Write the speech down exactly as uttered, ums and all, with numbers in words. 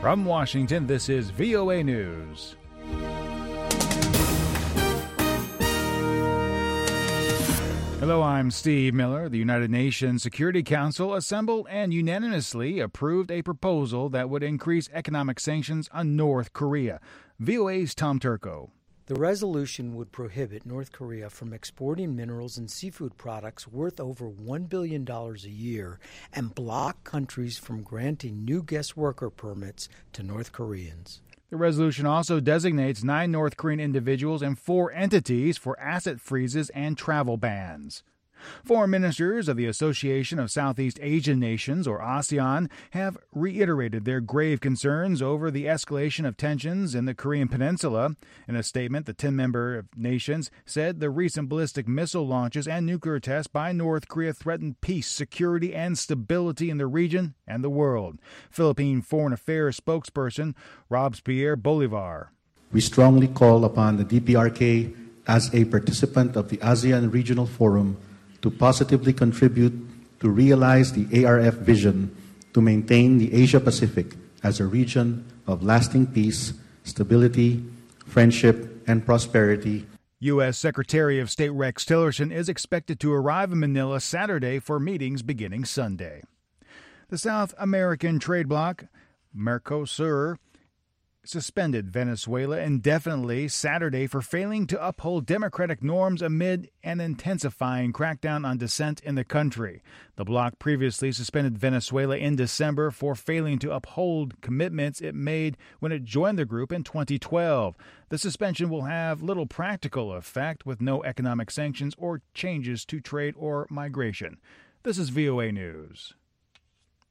From Washington, this is V O A News. Hello, I'm Steve Miller. The United Nations Security Council assembled and unanimously approved a proposal that would increase economic sanctions on North Korea. V O A's Tom Turco. The resolution would prohibit North Korea from exporting minerals and seafood products worth over one billion dollars a year and block countries from granting new guest worker permits to North Koreans. The resolution also designates nine North Korean individuals and four entities for asset freezes and travel bans. Foreign ministers of the Association of Southeast Asian Nations, or ASEAN, have reiterated their grave concerns over the escalation of tensions in the Korean Peninsula. In a statement, the ten-member nations said the recent ballistic missile launches and nuclear tests by North Korea threaten peace, security, and stability in the region and the world. Philippine Foreign Affairs spokesperson Robespierre Bolivar. We strongly call upon the D P R K as a participant of the ASEAN Regional Forum to positively contribute to realize the A R F vision to maintain the Asia-Pacific as a region of lasting peace, stability, friendship, and prosperity. U S. Secretary of State Rex Tillerson is expected to arrive in Manila Saturday for meetings beginning Sunday. The South American trade bloc, Mercosur, suspended Venezuela indefinitely Saturday for failing to uphold democratic norms amid an intensifying crackdown on dissent in the country. The bloc previously suspended Venezuela in December for failing to uphold commitments it made when it joined the group in twenty twelve. The suspension will have little practical effect, with no economic sanctions or changes to trade or migration. This is V O A News.